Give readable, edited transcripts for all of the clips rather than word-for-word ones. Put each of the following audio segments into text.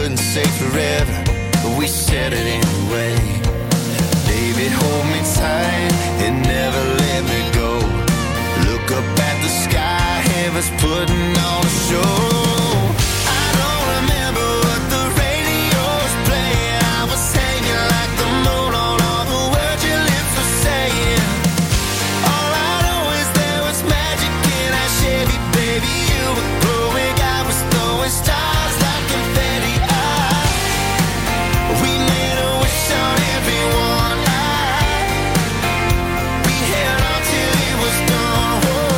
couldn't say forever, but we said it anyway. Baby, hold me tight and never let me go. Look up at the sky, heaven's putting on a show. I don't remember what the radio's playing. I was hanging like the moon on all the words your lips were saying. All I know is there was magic in our Chevy, baby. You were glowing, I was throwing stars like confetti. We made a wish on everyone. We held on till it was done.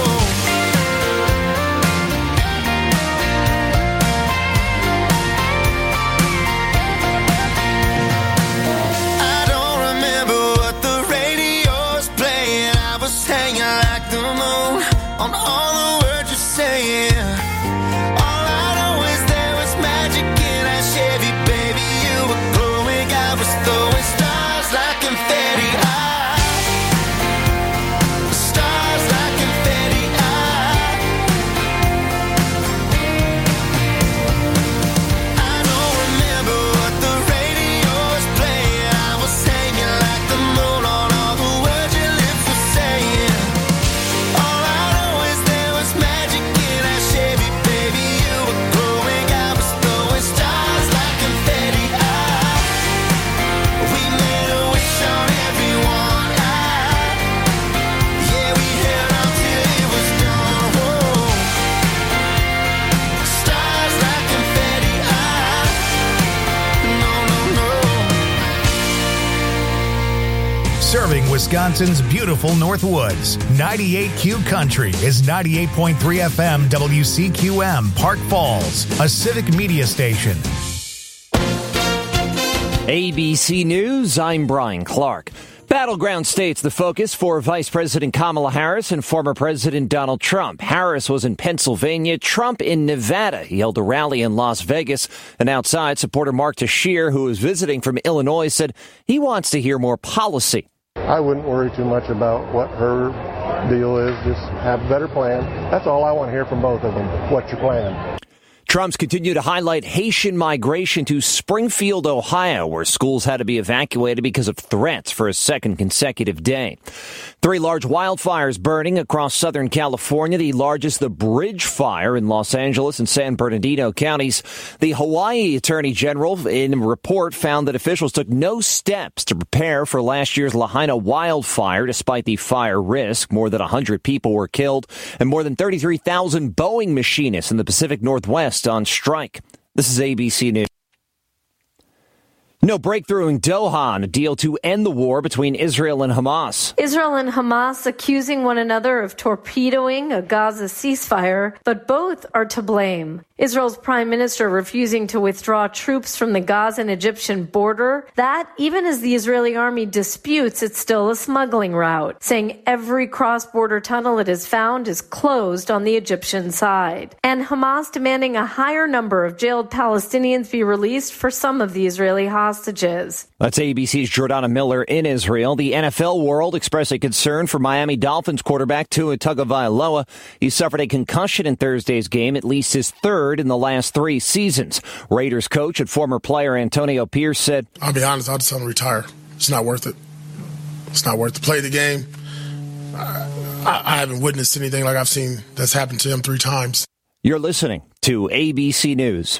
I don't remember what the radio's playing. I was hanging like the moon on all the words you're saying. All I know is there was magic in our Chevy, baby. You were glowing, I was throwing stars like confetti. Stars like confetti. I don't remember what the radio's playing. I was hanging like the moon on all the words your lips were saying. All I know is there was magic in our Chevy, baby. You were glowing, I was throwing stars like confetti. We made a wish on everyone. Yeah, we held on till it was done. Stars like confetti. No, no, no. Serving Wisconsin's beautiful Northwoods, 98Q Country is 98.3 FM WCQM Park Falls, a civic media station. ABC News, I'm Brian Clark. Battleground states the focus for Vice President Kamala Harris and former President Donald Trump. Harris was in Pennsylvania, Trump in Nevada. He held a rally in Las Vegas, and outside, supporter Mark Teixeira, who was visiting from Illinois, said he wants to hear more policy. I wouldn't worry too much about what her deal is. Just have a better plan. That's all I want to hear from both of them. What's your plan? Trump's continue to highlight Haitian migration to Springfield, Ohio, where schools had to be evacuated because of threats for a second consecutive day. 3 large wildfires burning across Southern California, the largest, the Bridge Fire in Los Angeles and San Bernardino counties. The Hawaii Attorney General in a report found that officials took no steps to prepare for last year's Lahaina wildfire, despite the fire risk. More than 100 people were killed and more than 33,000 Boeing machinists in the Pacific Northwest on strike. This is ABC News. No breakthrough in Doha on a deal to end the war between Israel and Hamas. Israel and Hamas accusing one another of torpedoing a Gaza ceasefire, but both are to blame. Israel's prime minister refusing to withdraw troops from the Gaza and Egyptian border. That, even as the Israeli army disputes it's still a smuggling route, saying every cross-border tunnel it has found is closed on the Egyptian side. And Hamas demanding a higher number of jailed Palestinians be released for some of the Israeli hostages. That's ABC's Jordana Miller in Israel. The NFL world expressing concern for Miami Dolphins quarterback Tua Tagovailoa. He suffered a concussion in Thursday's game, at least his third in the last 3 seasons. Raiders coach and former player Antonio Pierce said, I'll be honest, I'll just tell him to retire. It's not worth it. It's not worth to play the game. I haven't witnessed anything like I've seen that's happened to him 3 times. You're listening to ABC News.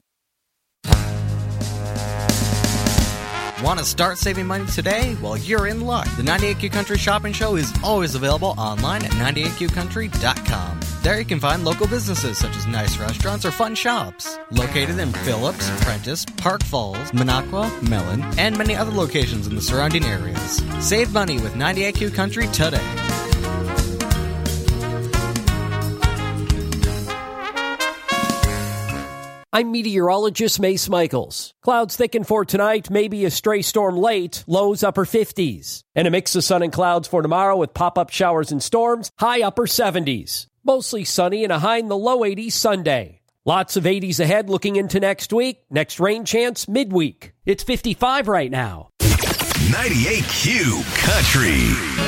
Want to start saving money today? Well, you're in luck. The 98Q Country Shopping Show is always available online at 98QCountry.com. There you can find local businesses such as nice restaurants or fun shops. Located in Phillips, Prentice, Park Falls, Minocqua, Mellon, and many other locations in the surrounding areas. Save money with 98Q Country today. I'm meteorologist Mace Michaels. Clouds thicken for tonight, maybe a stray storm late, lows upper 50s. And a mix of sun and clouds for tomorrow with pop-up showers and storms, high upper 70s. Mostly sunny and a high in the low 80s Sunday. Lots of 80s ahead looking into next week. Next rain chance midweek. It's 55 right now. 98Q Country.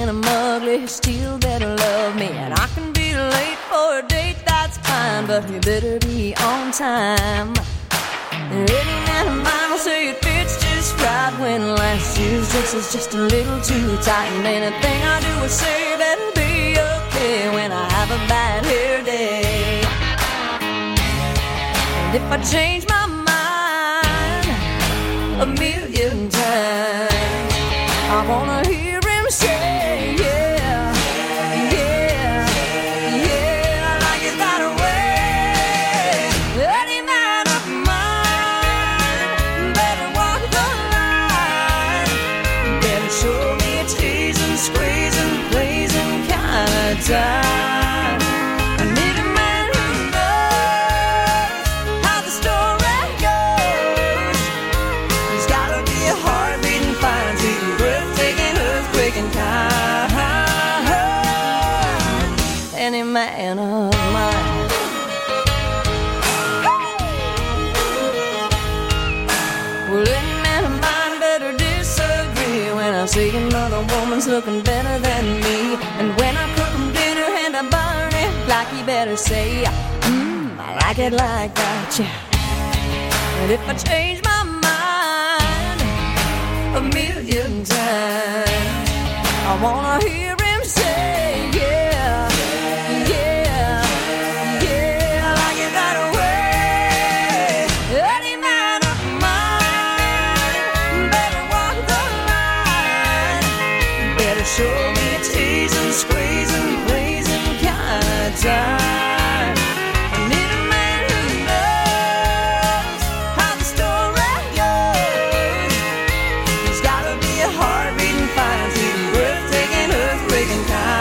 and I'm ugly, you still better love me. And I can be late for a date, that's fine, but you better be on time. And any man of mine will say it fits just right when last year's dress is just a little too tight. And anything I do or say better be okay when I have a bad hair day. And if I change my mind a million times, I wanna hear him say, yeah, yeah, yeah, I like it that way. Any man of mine better walk the line, better show me a teasing, squeezing, blazing kind of time. I need a man who knows how the story goes. He's gotta be a heart-beating, fine-tuning, breathtaking, earthquaking kind. Any man of mine. Well, any man of mine better disagree when I see another woman's looking better than me. And when I cook him dinner and I burn it, like he better say, I like it like that, yeah. And if I change my mind a million times, I wanna hear him say, yeah, yeah, yeah, I like it that way. Any man of mine better walk the line, better show me a teasing, squeezing, blazing kind of time. I need a man who knows how the story goes. He's gotta be a heart-beating, fine-tuning, breathtaking, earthquaking kind.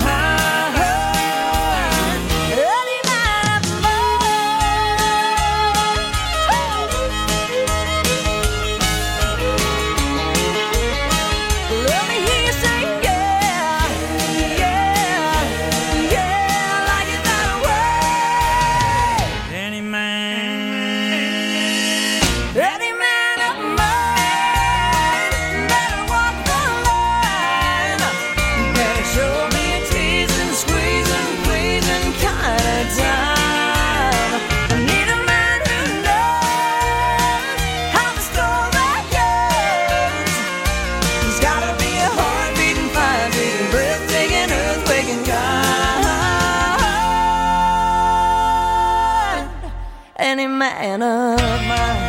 Any man of mine. Let me hear you say, yeah, yeah, yeah, I like it that way. Any man of mine better walk the line, better show me a teasing, squeezing, pleasing kind of time. I need a man who knows how the story goes. He's gotta be a heart-beating, fire-beating, breathtaking, earthquaking kind. Any man of mine.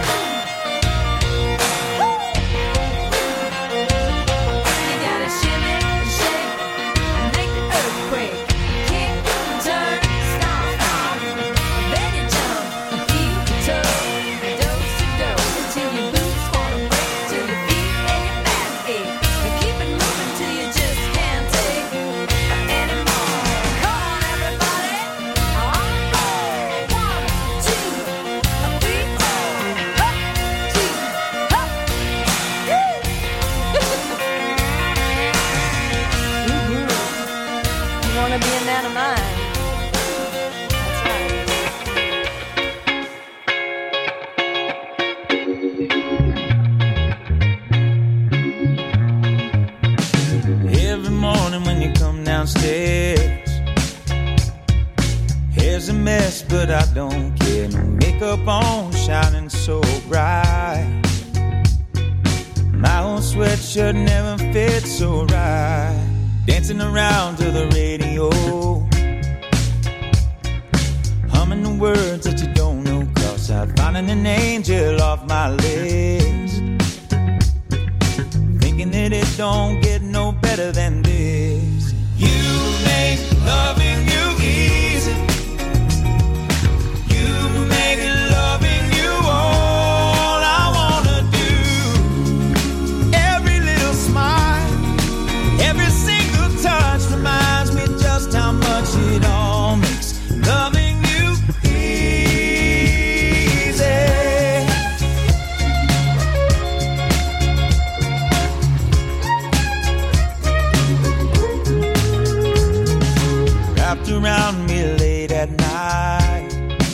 You gotta shimmy, shake, make the earthquake. Kick, turn, stomp, stomp. Then you jump, heel to toe, dose to dose, until your boots wanna break, till your feet and your back ache. And keep it moving till you just can't take anymore. Come on, everybody, on go. 1, 2, 3, 4. Up, 2, up. You wanna be a man of mine? That's right. Every morning when you come downstairs, hair's a mess, but I don't care. No makeup on, shining so bright. My old sweatshirt never fits so right. Dancing around to the radio, humming the words that you don't know, 'cause I'm finding an angel off my list. Thinking that it don't get no better than this. You make loving you easy. You make loving you all I wanna do. Every little smile, every single touch reminds me just how much it all makes loving you easy. Wrapped around me late at night,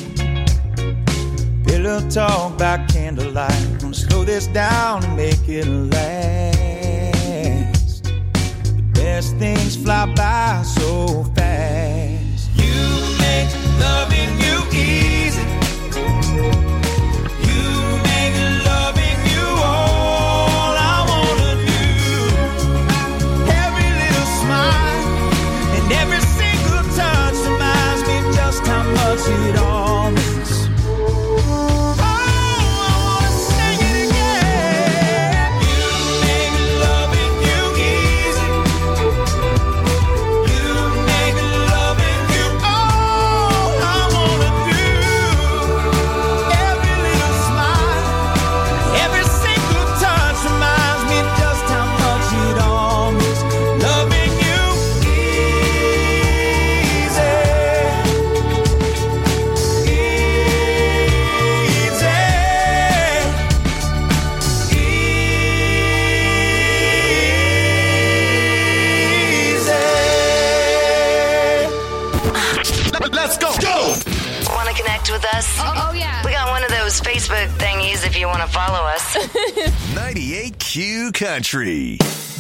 pillow talk by candlelight. Gonna slow this down and make it last. The best things fly by so fast. You make loving you easy. You make loving you all I wanna do. Every little smile and every single touch reminds me just how much it all means. With us? Oh, yeah. We got one of those Facebook thingies if you want to follow us. 98Q Country.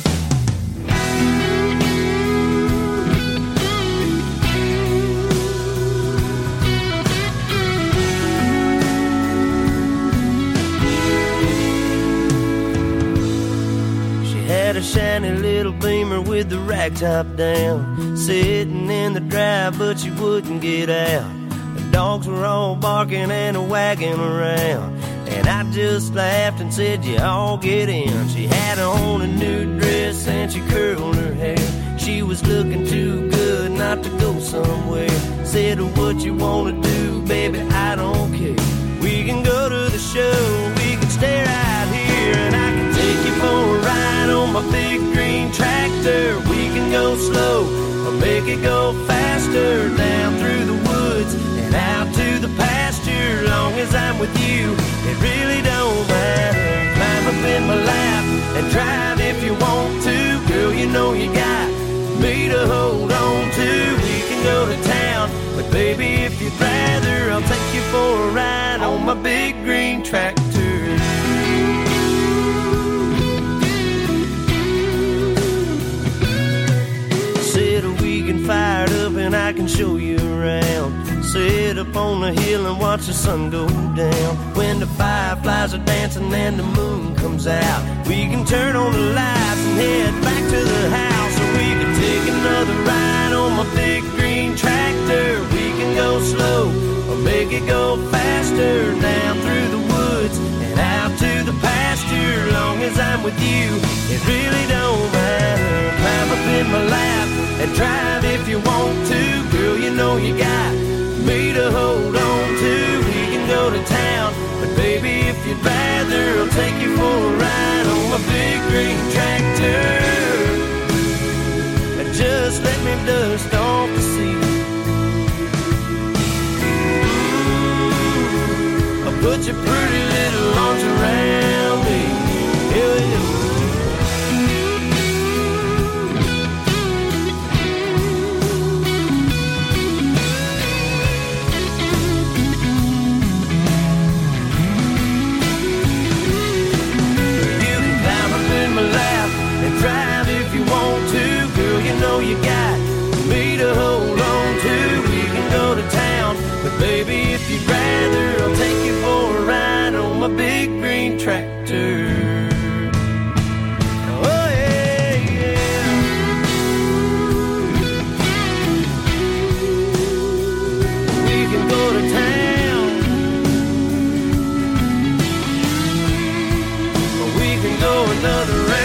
She had a shiny little Beamer with the rag top down, sitting in the drive, but she wouldn't get out. Dogs were all barking and a wagging around, and I just laughed and said, you all get in. She had on a new dress and she curled her hair. She was looking too good not to go somewhere. Said, what you wanna do, baby, I don't care. We can go to the show, we can stay right here, and I can take you for a ride on my big green tractor. We can go slow or make it go faster, down through the woods and out to the pasture. Long as I'm with you, it really don't matter. Climb up in my lap and drive if you want to. Girl, you know you got me to hold on to. We can go to town, but baby, if you'd rather, I'll take you for a ride on my big green tractor. Said we can fire it up and I can show you around. Sit up on the hill and watch the sun go down. When the fireflies are dancing and the moon comes out, we can turn on the lights and head back to the house. Or we can take another ride on my big green tractor. We can go slow or make it go faster, down through the woods and out to the pasture. Long as I'm with you, it really don't matter. Climb up in my lap and drive if you want to. Girl, you know you got me to hold on to. We can go to town, but baby, if you'd rather, I'll take you for a ride on my big green tractor. And just let me dust off the seat. I'll put your pretty little arms around me. Yeah, yeah. Drive if you want to, girl, you know you got me to hold on to. We can go to town, but baby, if you'd rather, I'll take you for a ride on my big green tractor. Oh yeah, yeah. We can go to town, or we can go another round.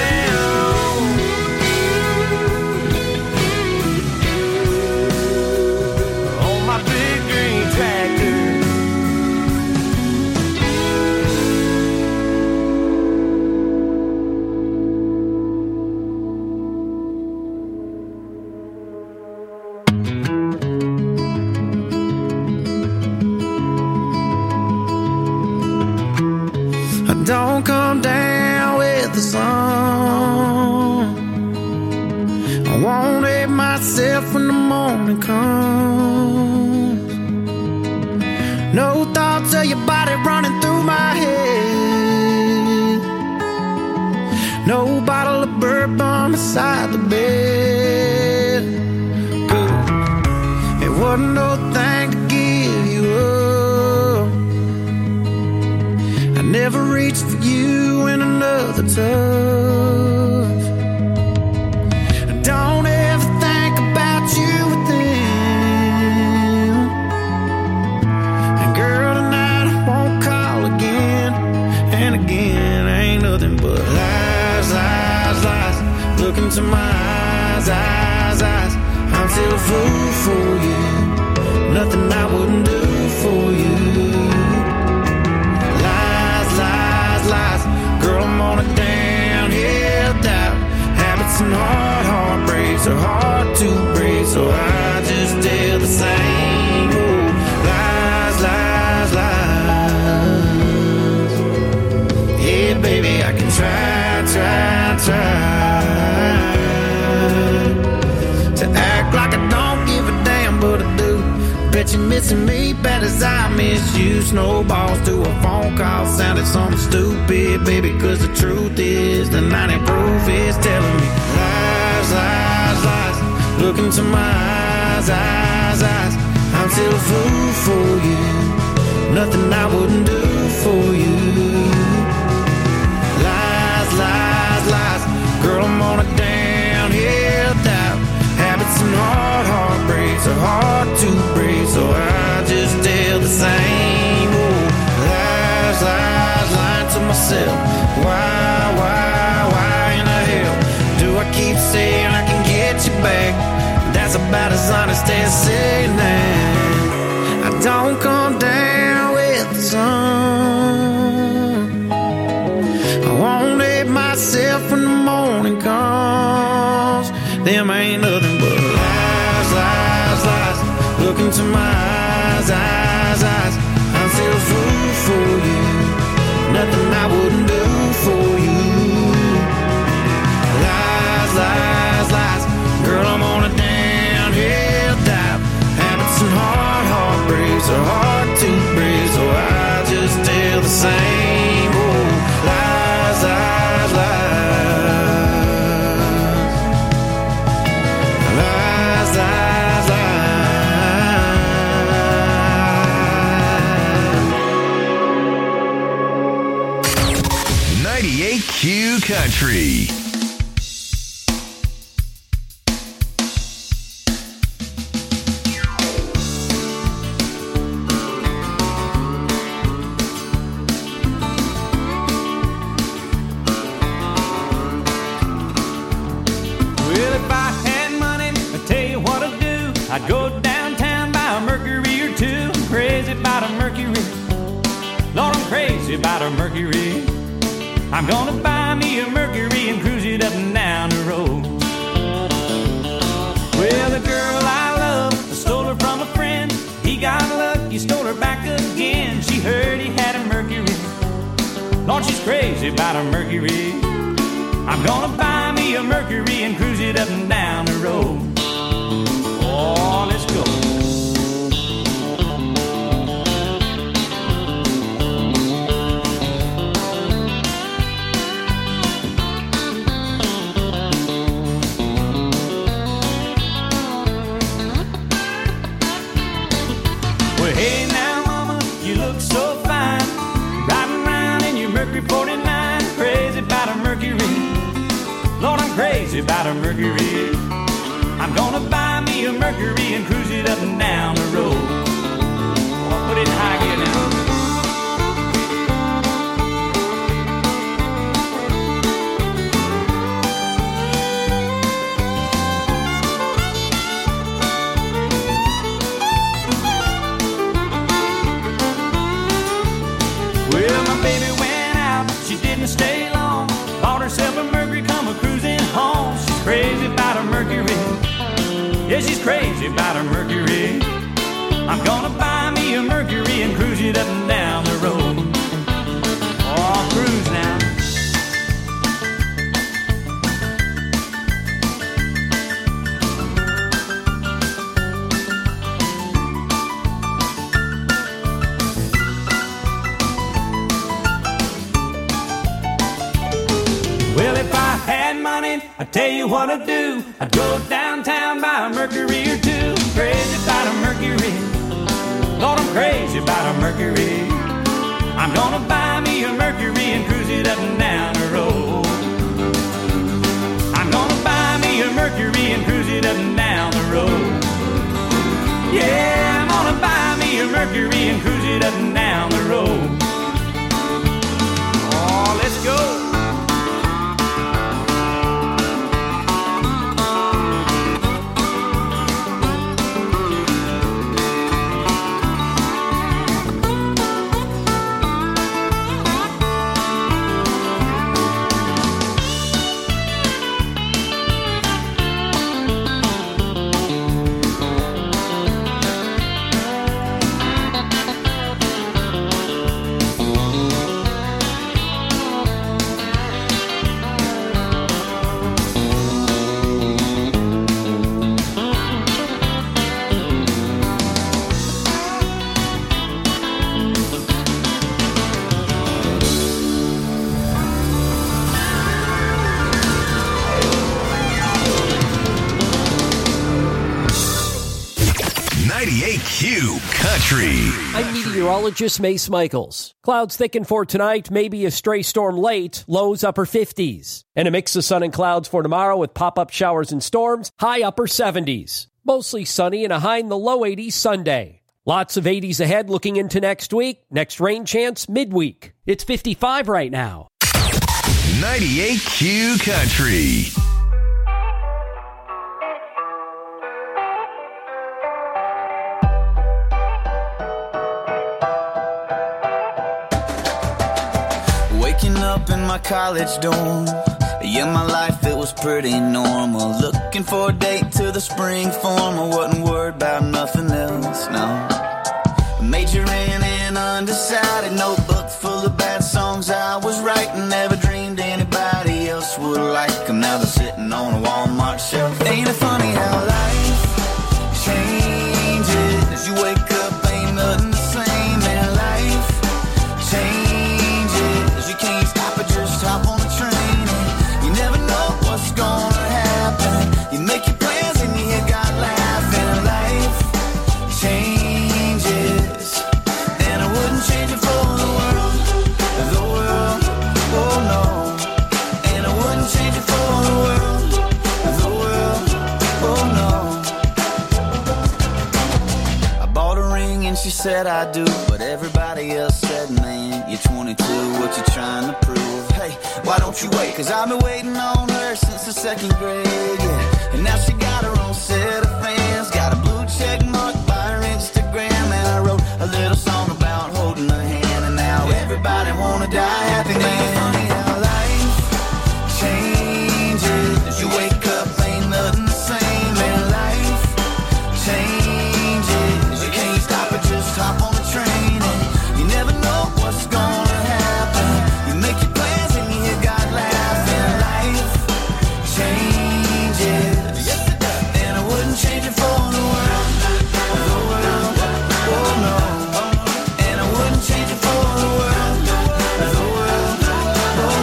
Don't come down with the sun. I won't hate myself when the morning comes. No thoughts of your body running through my head. No bottle of bourbon beside the bed. hard to break, so I just tell the same old lies, lies, lies. Yeah, baby, I can try to act like I don't give a damn, but I do. Bet you're missing me bad as I miss you. Snowballs to a phone call sounded something stupid, baby, cause the truth is the 90 proof is telling me lies, lies, lies. Look into my eyes, eyes, eyes. I'm still a fool for you. Nothing I wouldn't do for you. Lies, lies, lies. Girl, I'm on a downhill dive. Habits and heartbreaks are hard to break, so I just tell the same old lies, lies, lying to myself. Why in the hell do I keep saying I can get you back? That's about as honest as saying that I don't come down with the sun. I won't let myself when the morning comes. Them ain't nothing but lies, lies, lies. Look into my eyes, eyes, eyes. I'm still a fool for you. Nothing I wouldn't do for you. Lies, lies, lies. Girl, I'm on a downhill dive. Habits and heartbreaks are hard to break, so I just tell the same old lies, lies, lies. Lies, lies, lies. 98 Q Country. I'd go downtown, buy a Mercury or two. I'm crazy about a Mercury. Lord, I'm crazy about a Mercury. I'm gonna buy me a Mercury and cruise it up and down the road. Well, the girl I love, I stole her from a friend. He got lucky, stole her back again. She heard he had a Mercury. Lord, she's crazy about a Mercury. I'm gonna buy me a Mercury and cruise it up and down the road. Oh, let's go. Well, hey now, mama, you look so fine. Riding around in your Mercury 49. Crazy about a Mercury. Lord, I'm crazy about a Mercury. I'm gonna buy me a Mercury and cruise it up and down the road. I'll put it in high gear now. Well, my baby went out, she didn't stay long. Bought herself a Mercury, come a cruising home. She's crazy about a Mercury. Yeah, she's crazy about her Mercury. I'm gonna buy me a Mercury and cruise it up and down the road. Oh, I'll cruise now. Well, if I had money, I'd tell you what I'd do. I'd go downtown, buy a Mercury or two. Crazy about a Mercury. Lord, I'm crazy about a Mercury. I'm gonna buy me a Mercury and cruise it up and down the road. I'm gonna buy me a Mercury and cruise it up and down the road. Yeah, I'm gonna buy me a Mercury and cruise it up and down the road. Oh, let's go. 98Q Country. I'm meteorologist Mace Michaels. Clouds thicken for tonight, maybe a stray storm late, lows upper 50s. And a mix of sun and clouds for tomorrow with pop-up showers and storms, high upper 70s. Mostly sunny and a high in the low 80s Sunday. Lots of 80s ahead looking into next week. Next rain chance midweek. It's 55 right now. 98Q Country. Waking up in my college dorm. Yeah, my life, it was pretty normal. Looking for a date to the spring form. I wasn't worried about nothing else, no. Majoring in undecided, notebook full of bad songs I was writing. Never dreamed anybody else would like them. Now they're sitting on a Walmart shelf. Ain't it funny how life changes? As you wake up, ain't nothing the same. And life changes. You can't stop it, just hop on the train. And you never know what's gonna happen. You make your plans and you hear God laughing. Life changes, and I wouldn't change it for the world, oh no. And I wouldn't change it for the world, oh no. I bought a ring and she said I do, but everybody else said, man, you're 22, what you trying to prove? Hey, why don't you wait? Cause I've been waiting on her since the second grade, yeah. And now she got her own set of fans, got a blue check mark by her Instagram. And I wrote a little song about holding her hand, and now everybody wanna die happy, man. Funny how life changes. You wake up, ain't nothing the same. And life changes. You can't stop it, just hop on the train. And you never know what's gonna happen. You make your plans and you hear God laughing. Life changes, and I wouldn't change it for the world, oh no. And I wouldn't change it for the world, oh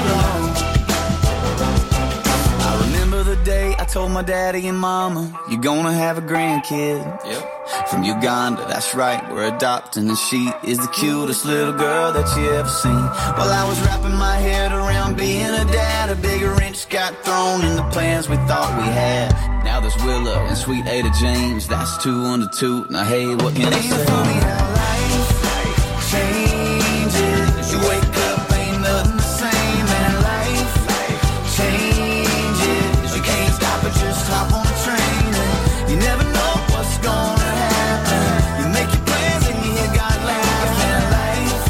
no. I remember the day I told my daddy and mama, you're gonna have a grandkid. Yep. From Uganda, that's right, we're adopting, and she is the cutest little girl that you ever seen. While I was wrapping my head around being a dad, a bigger wrench got thrown in the plans we thought we had. Now there's Willow and sweet Ada James, that's 2 under 2. Now hey, what can I say? Ain't it funny how life changes? You wake up, ain't nothing the same. And life changes. You can't stop it, just hop on the train. And you never know what's gonna happen. You make your plans and you hear God laughing. Life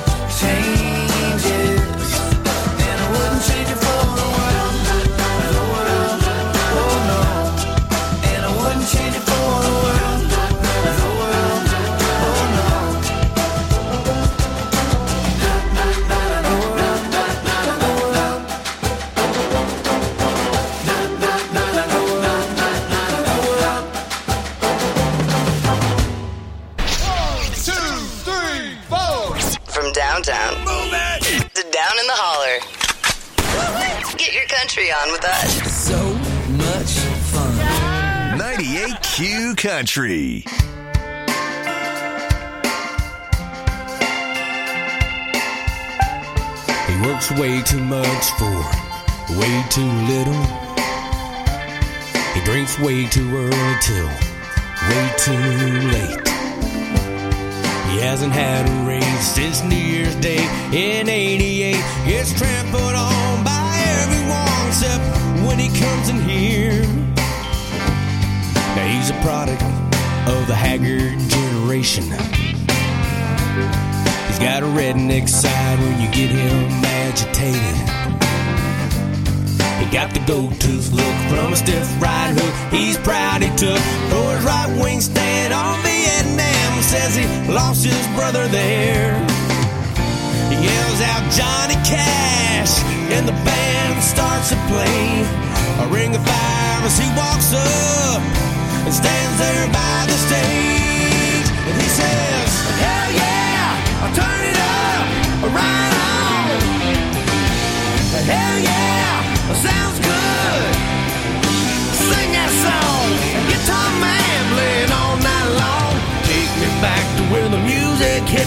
changes, and I wouldn't change it for the world, oh no. And I wouldn't change it for the world, oh no. From downtown to down in the holler. Get your country on with us. So much fun. 98Q Country. He works way too much for way too little. He drinks way too early till way too late. He hasn't had a raise since New Year's Day in '88. Gets trampled on by everyone except when he comes in here. Now he's a product of the haggard generation. He's got a redneck side when you get him agitated. He got the gold-tooth look from a stiff right hook he's proud he took for his right wing stand on Vietnam. Says he lost his brother there. He yells out Johnny Cash and the band starts to play a Ring of Fire as he walks up and stands there by the stage. And he says, hell yeah, I'll turn it up, right on. Hell yeah, sounds good. Sing that song, guitar man playing all night long.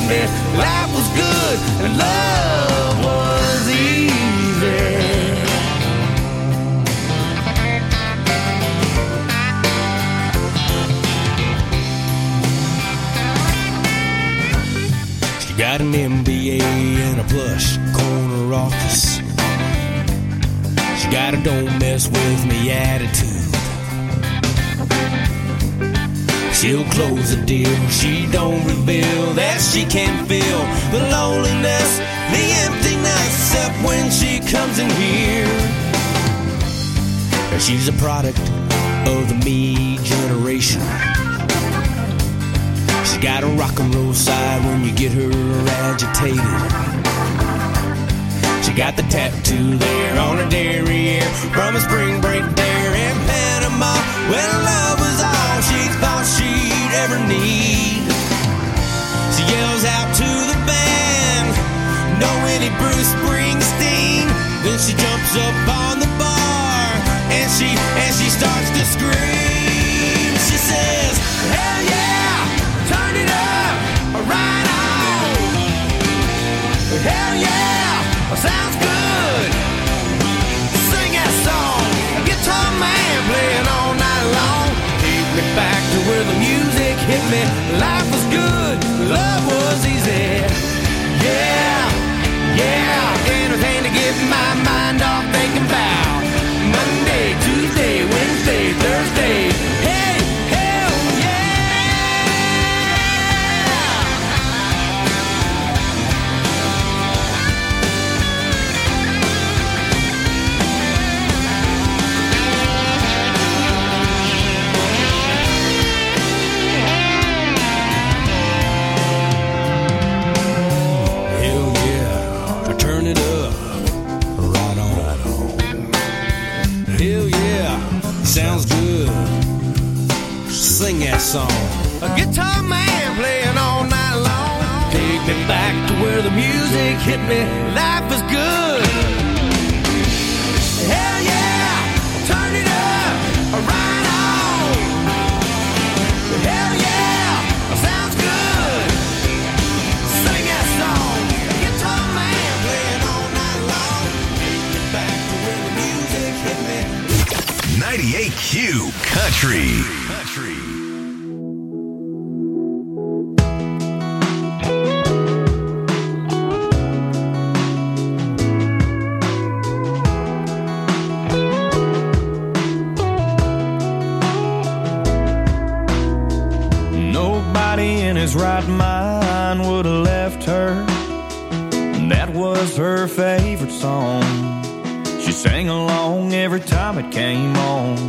me life was good and love was easy. She got an MBA and a plush corner office. She got a don't mess with me attitude. She'll close the deal, she don't reveal that she can feel the loneliness, the emptiness, except when she comes in here. She's a product of the me generation. She's got a rock and roll side when you get her agitated. She got the tattoo there on her derriere from a spring break there in Panama when love was all she thought she'd ever need. She yells out to the band, "No any Bruce Springsteen." Then she jumps up on the bar and she starts to scream. She says, "Hell yeah, turn it up, right on. Hell yeah, sounds good. Sing that song, guitar man playing all night long. Take me back to where the music hit me. Life was good, love was easy. Yeah, yeah, anything to get my mind off thinking about Monday, Tuesday, Wednesday, Thursday. Hey, hell sounds good. Sing that song. A guitar man playing all night long. Take me back to where the music hit me. Life is good. Hell yeah, turn it up, right on. Hell yeah, sounds good. Sing that song. A guitar man playing all night long. Take me back to where the music hit me. 98Q Country. Nobody in his right mind would have left her. And that was her favorite song. She sang along every time it came on.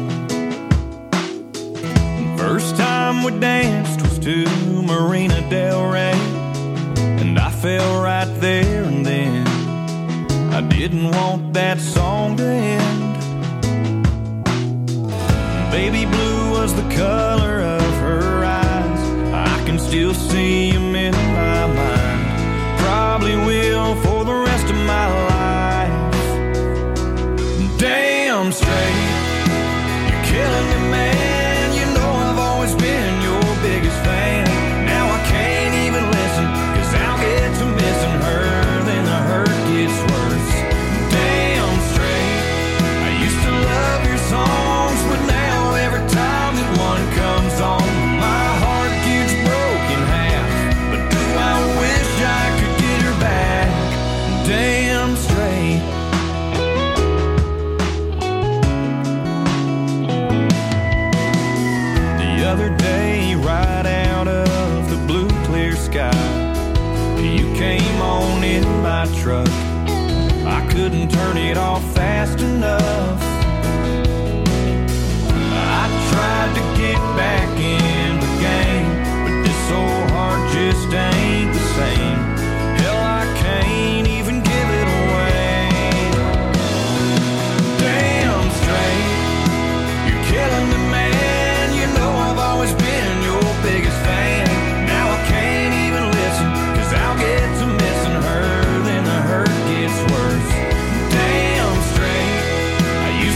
First time we danced was to Marina Del Rey, and I fell right there and then. I didn't want that song to end. Baby blue was the color of her eyes. I can still see them in my mind. Probably will for the rest of my life. Damn straight, you're killing me, man. You know I've always been your biggest fan. Now I can't even listen, 'cause I'll get to missing her, then the hurt gets worse. Damn straight, I used to love your songs, but now every time that one comes on, my heart gets broken in half. But do I wish I could get her back? Damn straight. The other day, right out of the blue clear sky, you came on in my truck. I couldn't turn it off fast enough. I tried to get back in the game, but this old heart just ain't the same. Hell, I can't even give it away. Damn straight, you're killing me, man. You know I've always been your biggest fan. Now I can't even listen, 'cause I'll get to missing her, then the hurt gets worse. Damn straight, I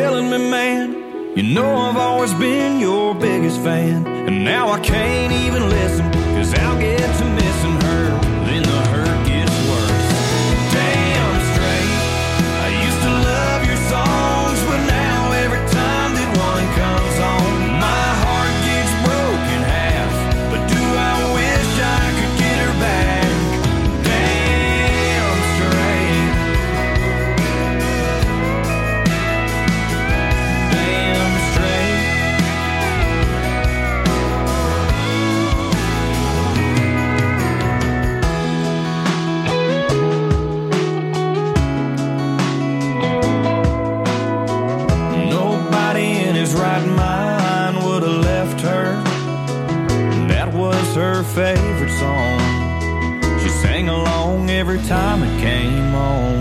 killing me, man. You know I've always been your biggest fan, and now I can't even listen, 'cause I'll get to missing her, then the hurt gets worse. Damn straight, I used to love your songs, but now every time that one comes on, my heart gets broken half. But do I wish I could get her back? Damn straight. Damn straight. Nobody in his right mind would have left her. That was her favorite song. She sang along every time it came on.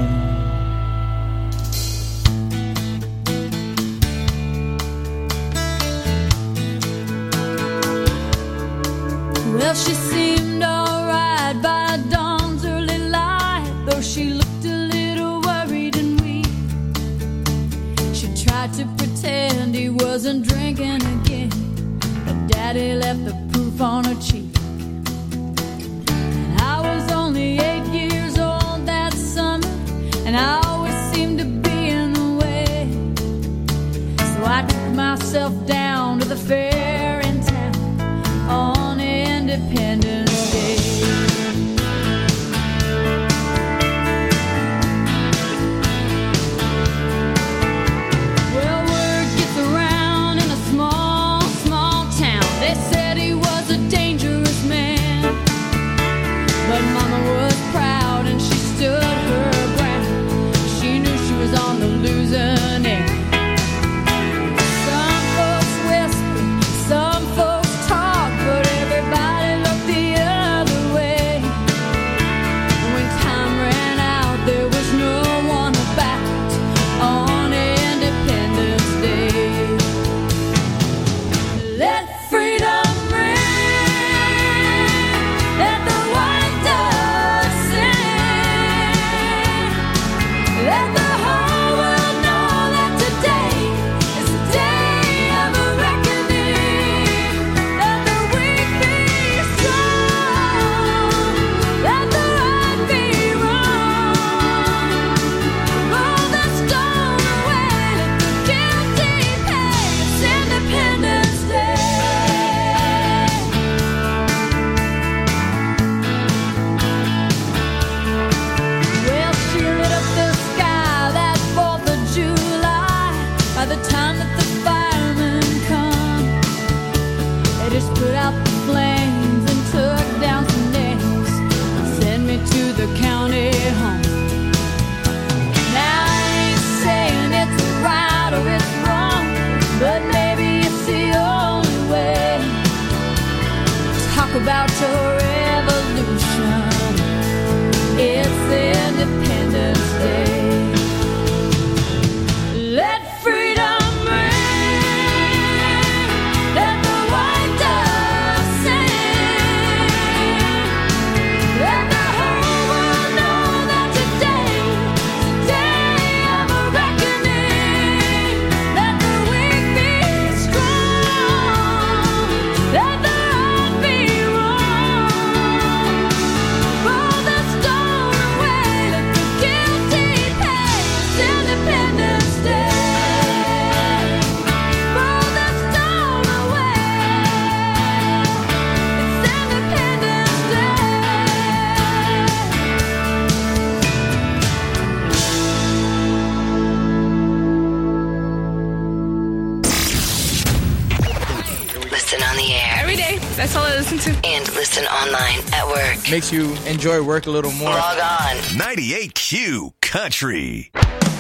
Well, she seemed alright by dawn's early light, though she looked a little worried and weak. She tried to pretend he wasn't drinking again, but Daddy left the proof on her cheek. And I was only 8 years old that summer, and I always seemed to be in the way. So I took myself down to the fair in town on Independence Day. Well, word gets around in a small, small town. They said he was a dangerous man, but Mama was proud and she stood her ground. She knew she was on the losing end. Some folks whisper, some folks talk, but everybody looked the other way. When time ran out, there was no one about on Independence Day. Let freedom ring, let the white dove sing, let the whole world know that today is the day of a reckoning. Let the weak be strong, let the right be wrong. Roll the stone away, let the guilty pay. It's Independence Day. Well, she lit up the sky that 4th of July. By the time that the firemen come, they just put out the flames and took down some names and sent me to the county home. Now I ain't saying it's right or it's wrong, but maybe it's the only way. Talk about your revolution. It's Independence Day. Let freedom ring, let the white dove sing, let the whole world know that today is the day of a reckoning. Let the weak be strong, let the right be wrong. Roll the stone away, let the guilty pay. It's Independence Day. Roll the stone away. It's Independence Day. Listen on the air. Every day. That's all I listen to. And listen online at work. Makes you enjoy work a little more. Log on. 98Q Country.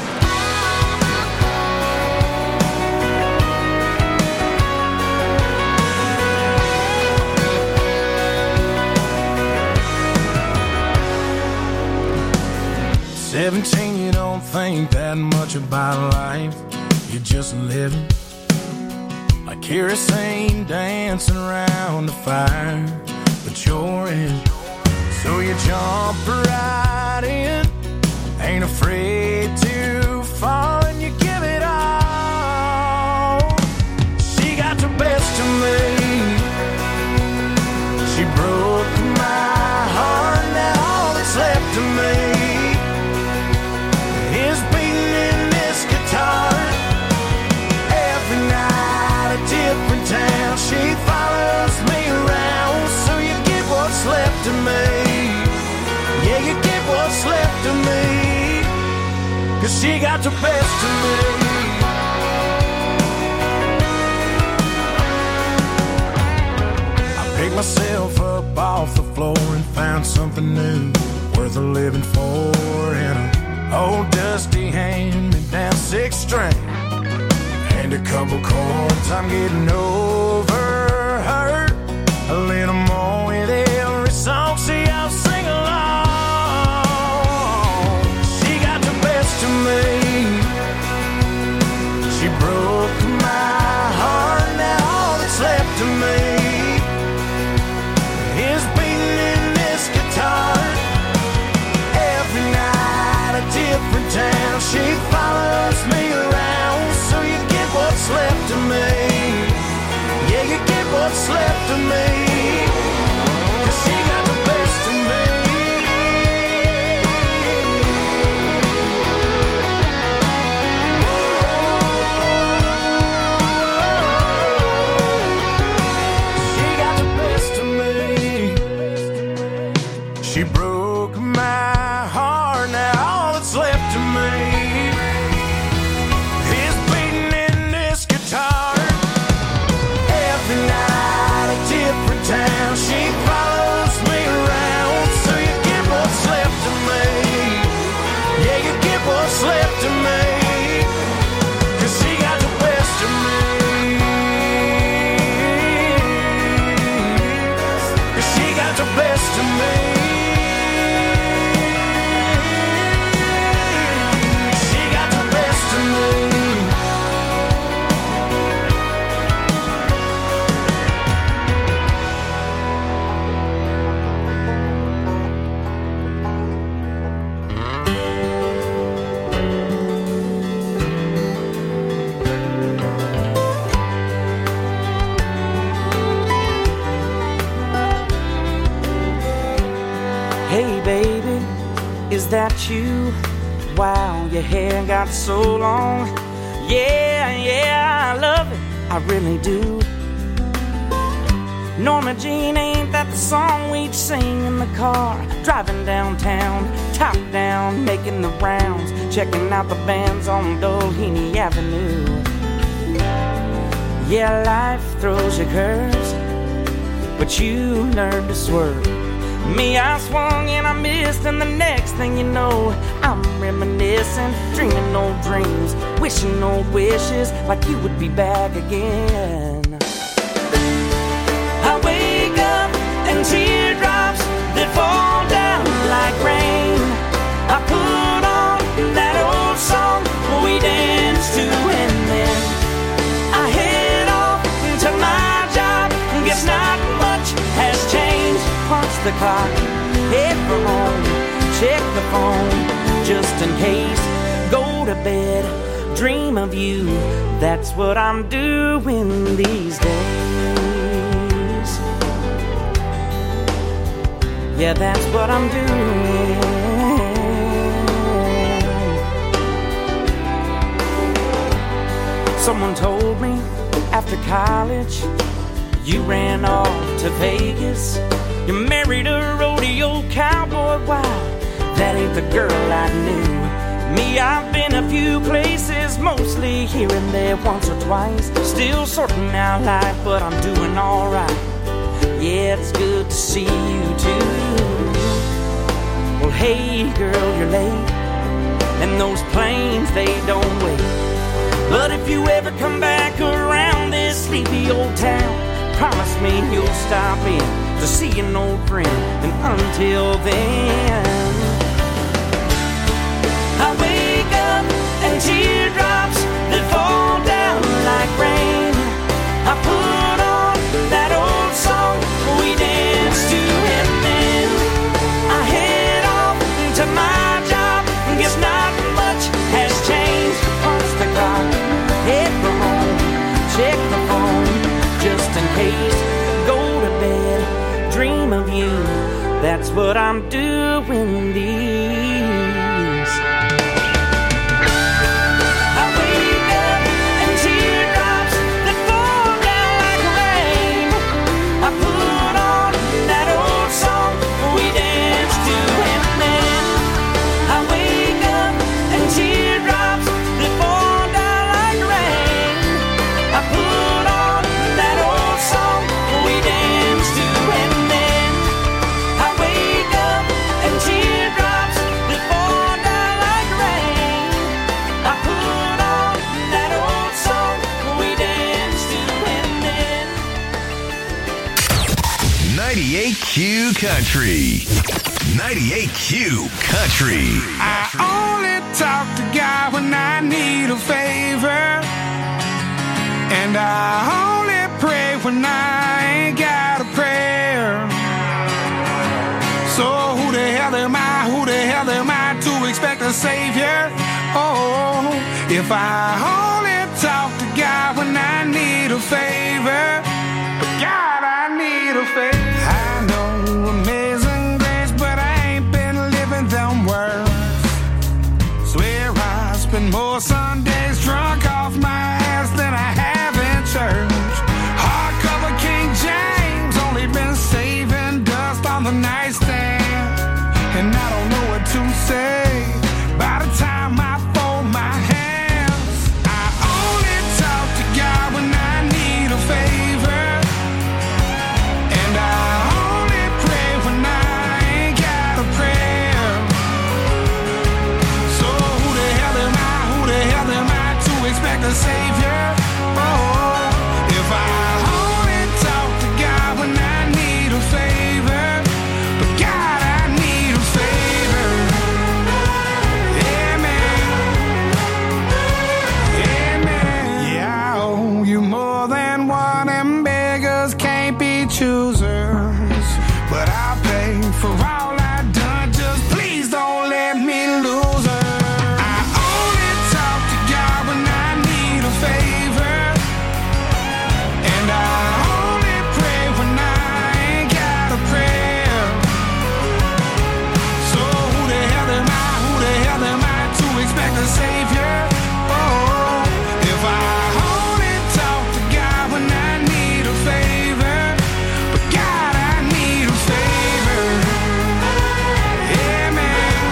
"17, you don't think that much about life. You're just living like kerosene dancing around the fire. But you're in, so you jump right in. Ain't afraid to fall and you give it all. she got the best of me. I picked myself up off the floor and found something new, worth a living for, in a old dusty hand-me-down 6-string and a couple chords. I'm getting over her a little more with every song. See, I'll sing along. She got the best of me. She broke my heart. Now all that's left of me is beating in this guitar. Every night a different town. She follows me around. So you get what's left of me. Yeah, you get what's left of me. 'Cause she got the best of me. She got the best of me. She broke my heart. Now all that's left of me is beating in this guitar. Every night a different town. She follows me around. So you get what's left of me. Yeah, you get what's left of me. 'Cause she got the best of me. 'Cause she got the best of me. She got the best of me. Hey baby, is that you? Wow, your hair got so long. Yeah, I love it, I really do. Norma Jean, ain't that the song we'd sing in the car? Driving downtown, top down, making the rounds, checking out the bands on Doheny Avenue. Yeah, life throws you curves, but you learn to swerve. Me, I swung and I missed, and the next thing you know, I'm reminiscing, dreaming old dreams, wishing old wishes, like you would be back again. I wake up and teardrops that fall down like rain. I put on that old song we danced to, and then I head off to my job. Guess not much has changed. Punch the clock, head for home, check the phone, just in case. Go to bed, dream of you. That's what I'm doing these days. Yeah, that's what I'm doing. Someone told me after college you ran off to Vegas. You married a rodeo cowboy. Wow, that ain't the girl I knew. Me, I've been a few places, mostly here and there, once or twice. Still sorting out life, but I'm doing alright. Yeah, it's good to see you too. Well, hey girl, you're late, and those planes, they don't wait. But if you ever come back around this sleepy old town, promise me you'll stop in to see an old friend. And until then, I wake up and teardrops that fall down like rain. I put on that old song we danced to, and then I head off to my job. Guess not much has changed. Punch the clock, head for home, check the phone, just in case. Go to bed, dream of you. That's what I'm doing these. I wake up and teardrops that fall down like rain. I put on that old song we danced to, and then I wake up and teardrops 98Q Country. 98Q Country. I only talk to God when I need a favor, and I only pray when I ain't got a prayer. So who the hell am I? Who the hell am I to expect a savior? Oh, if I only talk to God when I need a favor, God, I need a favor. I know amazing grace, but I ain't been living them words. Swear I spend more Sundays drunk off my ass than I have in church. Hardcover King James, only been saving dust on the nightstand, and I don't know what to say by the time I fold my hands. I only talk to God when I need a favor, and I only pray when I ain't got a prayer. So who the hell am I? Who the hell am I to expect a savior? Oh, if I only talk to God when I need a favor, but God, I need a favor. Yeah, man. Yeah, man. Yeah, I owe you more than one, and beggars can't be choosers. But I'll pay for all I've done, just please don't let me lose her. I only talk to God when I need a favor, and I only pray when I ain't got a prayer. So who the hell am I? Who the hell am I to expect a savior? Oh, if I only talk to God when I need a favor, but God, I need a favor. Yeah, man.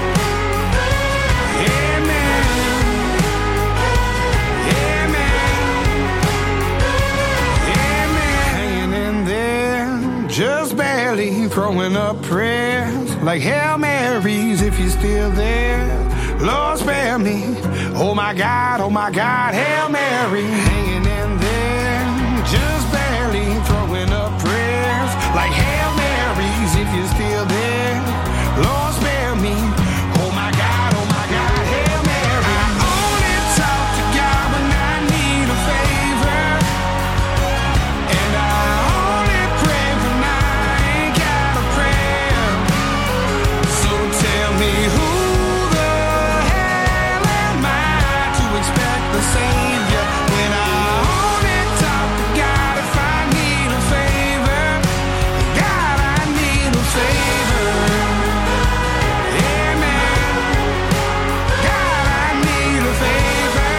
Yeah, man. Yeah, man. Yeah, man. Hanging in there, just barely throwing up prayers like Hail Marys if you're still there. Lord, spare me. Oh my God, Hail Mary. Hanging in there, just barely throwing up prayers like Hail Marys if you're still there. Lord, spare me. Oh my God, Hail Mary. I only talk to God when I need a favor, and I only pray when I ain't got a prayer. So tell me who the hell am I to expect the savior when I only talk to God if I need a favor? God, I need a favor. Yeah, man. God, I need a favor.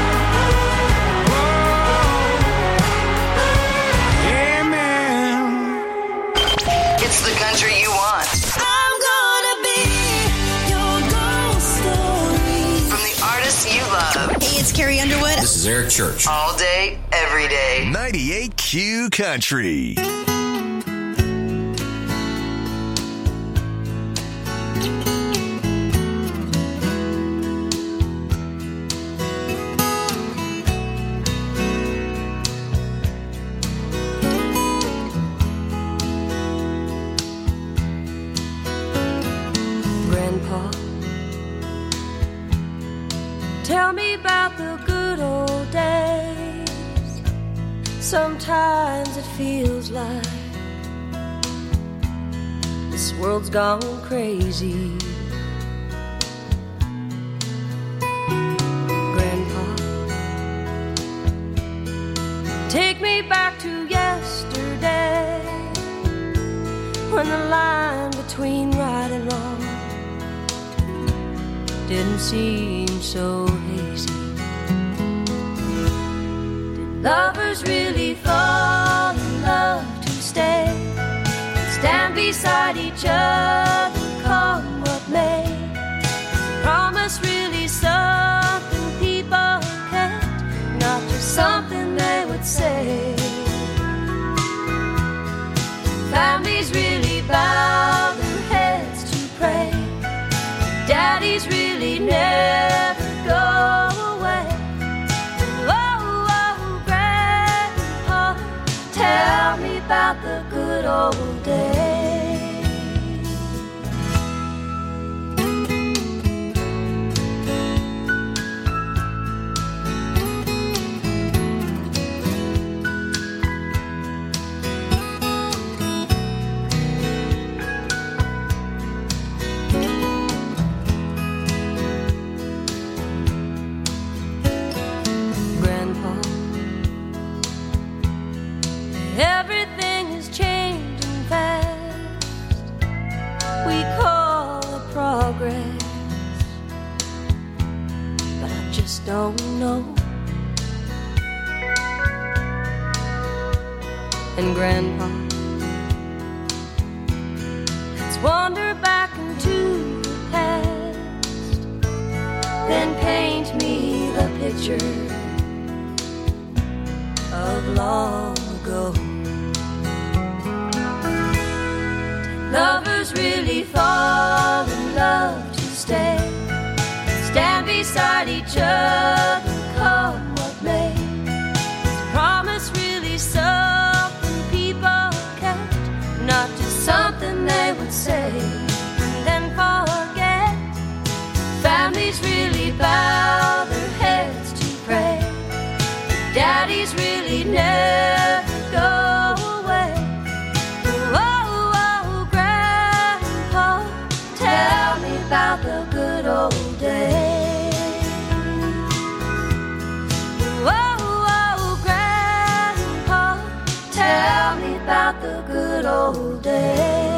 Whoa. Yeah, man. It's the country you want. I'm gonna be your ghost story. From the artists you love. Hey, it's Carrie Underwood. This is Eric Church. All day, every day. 98Q Country. Grandpa, tell me about the good old days. Sometimes it feels like this world's gone crazy. Grandpa, take me back to yesterday, when the line between right and wrong didn't seem so hazy. Did lovers really fall in love to stay, stand beside each other, come what may? Is promise really something people kept, not just something they would say? Families really bow their heads to pray. Daddies really never go away. Oh, oh, Grandpa, tell me about the good old days. Grandpa, everything is changing fast. We call it progress, but I just don't know. And Grandpa, let's wander back into the past, then paint me the picture of long ago. Did lovers really fall in love to stay, stand beside each other, come what may? Is promise really something people kept, not just something they would say and then forget? Families really bow their heads to pray, daddies really never go away. Oh, oh, Grandpa, tell me about the good old days. Oh, oh, Grandpa, tell me about the good old days.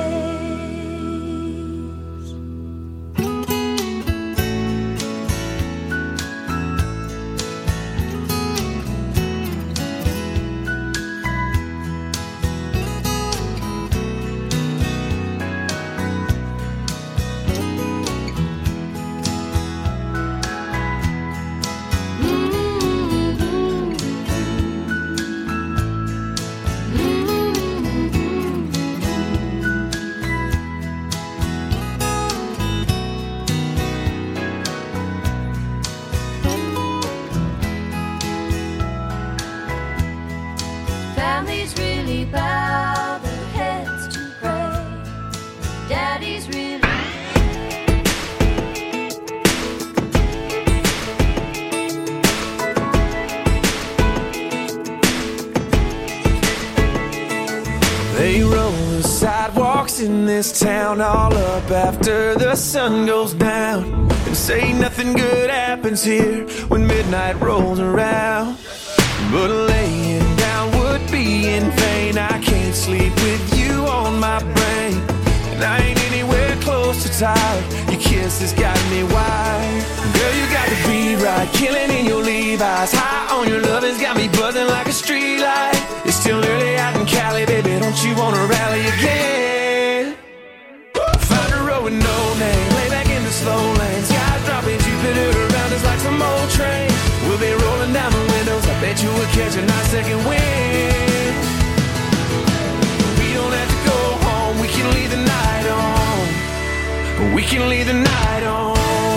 Families really bow their heads to pray, daddies really. They roll the sidewalks in this town all up after the sun goes down, and say nothing good happens here when midnight rolls around. But laying down would be in vain. I can't sleep with you on my brain, and I ain't anywhere close to tired. Your kiss has got me wired. Girl, you got the beat right, killing in your Levi's. High on your love has got me buzzing like a street light. It's still early out in Cali, baby, don't you wanna rally again? Find a road with no name, lay back in the slow lane. Skies dropping, Jupiter around us like some old train. We'll be rolling down the windows, I bet you will catch a nice second wind. We don't have to go home, we can leave the night on. We can leave the night on.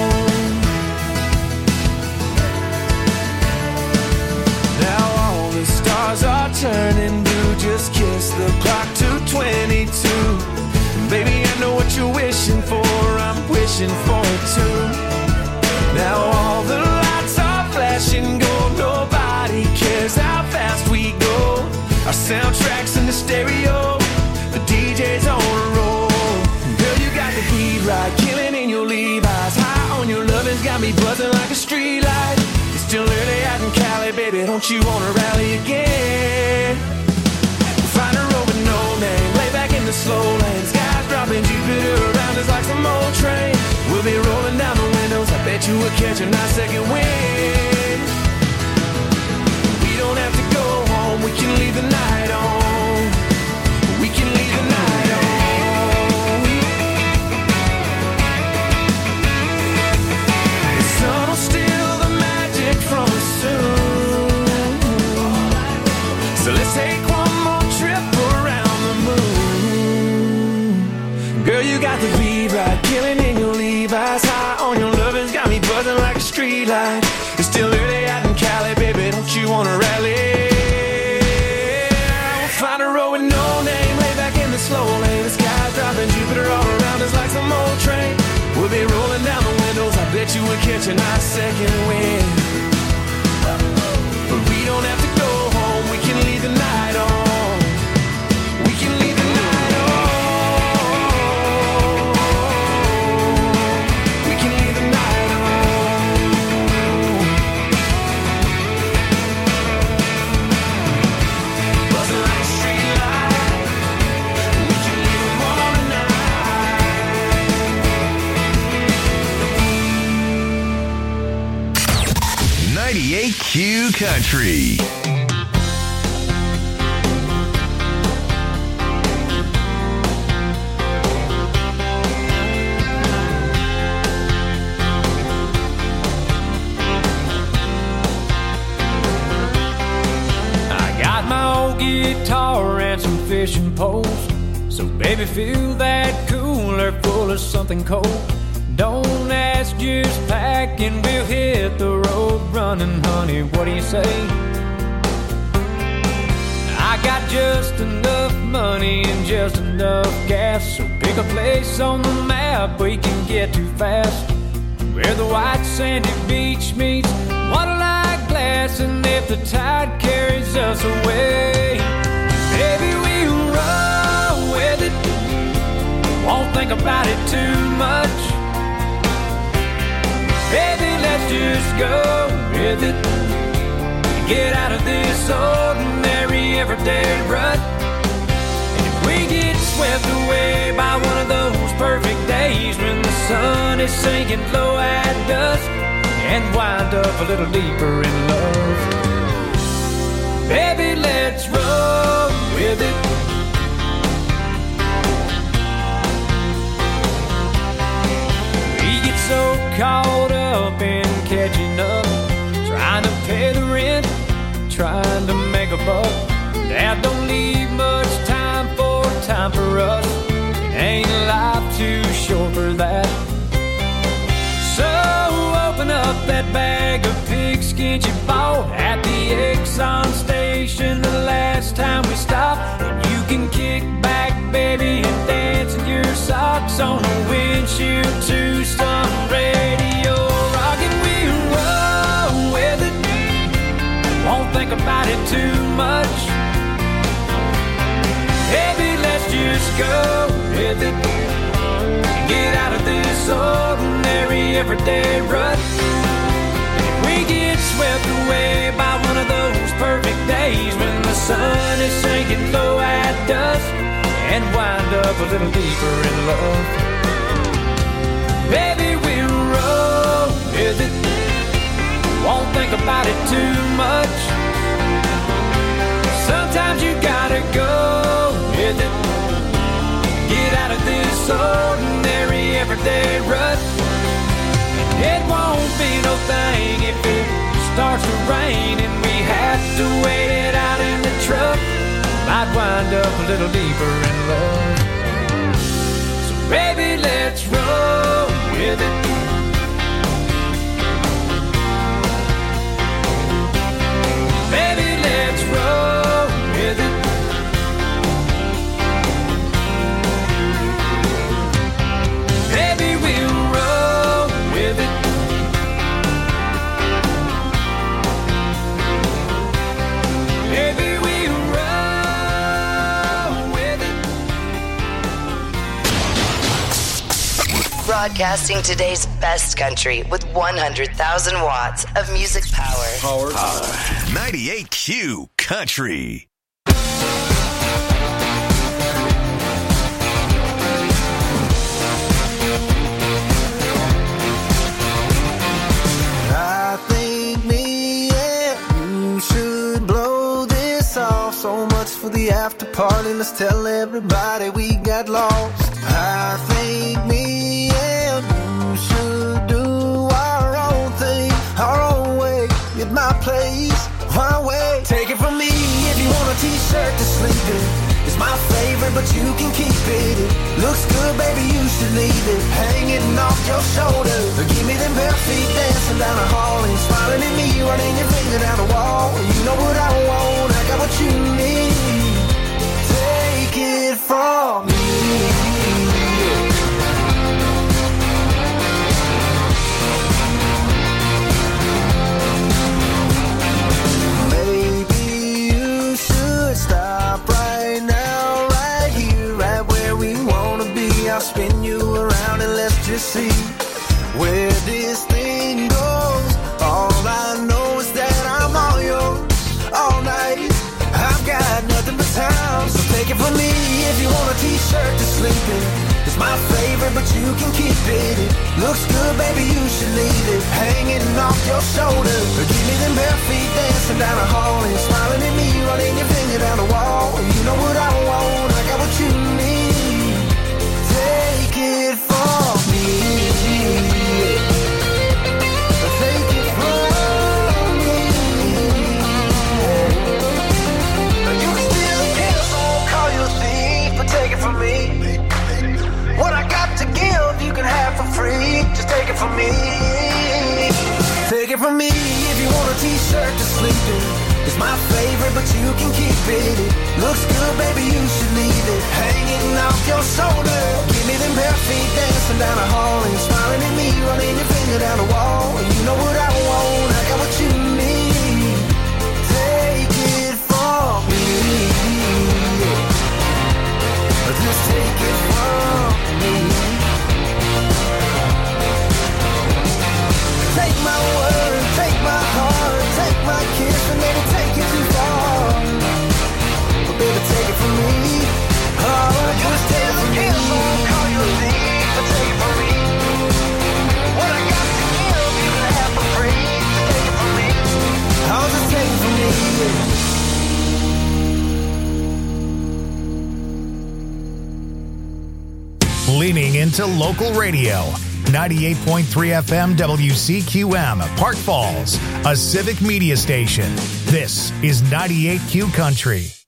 Now all the stars are turning blue, just kiss the clock to 22. Baby, I know what you're wishing for, I'm wishing for it too. Now all the lights are flashing gold, nobody cares how fast we go. Our soundtrack's in the stereo, the DJ's on a roll. Girl, you got the beat right, killing in your Levi's. High on your love has got me buzzing like a street light. It's still early out in Cali, baby, don't you wanna rally again? Find a road with no name, lay back in the slow lane. Skies dropping, Jupiter around us like some old train. We'll be rolling down the windows, I bet you will catch a nice second wind. We don't have to go home, we can leave the night on. We can leave the night on. The sun will steal the magic from us soon. So let's take one more trip around the moon. Girl, you got the beat right, killing in your Levi's. High on your love has got me buzzing like a street light. It's still early out in Cali, baby, don't you wanna rally? We'll find a road with no name, lay back in the bet you we're catching our second wind. But we don't have to go home, we can leave the night on. We can leave the night on. We can leave the night on. Buzzing like a street light. We can leave them on tonight. 98Q Country. I got my old guitar and some fishing poles. So baby, fill that cooler full of something cold. Don't ask, just pack and we'll hit the road running, honey. What do you say? I got just enough money and just enough gas. So pick a place on the map we can get to fast, where the white sandy beach meets water-like glass. And if the tide carries us away, baby, we'll roll with it. Won't think about it too much. Baby, let's just go with it. Get out of this ordinary everyday rut. And if we get swept away by one of those perfect days when the sun is sinking low at dusk, and wind up a little deeper in love, baby, let's roll with it. We get so caught up in catching up, trying to pay the rent, trying to make a buck, that don't leave much time for us. It ain't life too short for that. So open up that bag of pigskin you bought at the Exxon station the last time we stopped, and you can kick back, baby, and dance in your socks on the windshield to some radio rock. And we'll roll with it, won't think about it too much. Baby, let's just go with it. Get out of this ordinary everyday rut. If we get swept away by one of those perfect days when the sun is sinking low at dusk, and wind up a little deeper in love, baby, we'll roll with it. Won't think about it too much. Sometimes you gotta go with it. Get out of this ordinary everyday rut. It won't be no thing if it starts to rain and we have to wait it out in the truck. Might wind up a little deeper in love. So baby, let's roll with it. Baby, let's roll with it. Baby, we'll roll with it. Baby, we'll roll with it. Broadcasting today's best country with 100,000 watts of music power. 98Q Country. I think me and you should blow this off. So much for the after party, let's tell everybody we got lost. I think me and you should do our own thing, our own way, at my place, my way. Take it from me, if you want a t-shirt to sleep in, it's my favorite, but you can keep it. It looks good, baby, you should leave it hanging off your shoulder. Give me them bare feet dancing down the hall and smiling at me, running your finger down the wall. You know what I want, I got what you need. Take it from me. spin you around and let's just see where this thing goes. All I know is that I'm all yours all night. I've got nothing but time, so take it from me. If you want a t-shirt to sleep in, it's my favorite, but you can keep it. It looks good, baby, you should leave it hanging off your shoulder. Or give me them bare feet dancing down the hall and smiling at me, running your finger down the wall. You know what I want, I got what you need. Take it from me. Take it from me. You can steal a kiss, I won't call you a thief, but take it from me. What I got to give, you can have for free. Just take it from me. Take it from me. If you want a t-shirt to sleep in, it's my favorite, but you can keep it. It looks good, baby, you should leave it hanging off your shoulder. Give me them bare feet dancing down the hall and smiling at me, running your finger down the wall. You know what I want, I got what you need. Take it from me. Just take it from me. Take my word, take my heart, take my kiss, and maybe take it too far. But baby, take it from me. Oh, just take it from me. I won't call you a thief, but take it from me. What I got to give, you can have for free. Just take it from me. Oh, just take it from me. Leaning into local radio. 98.3 FM WCQM, Park Falls, a civic media station. This is 98Q Country.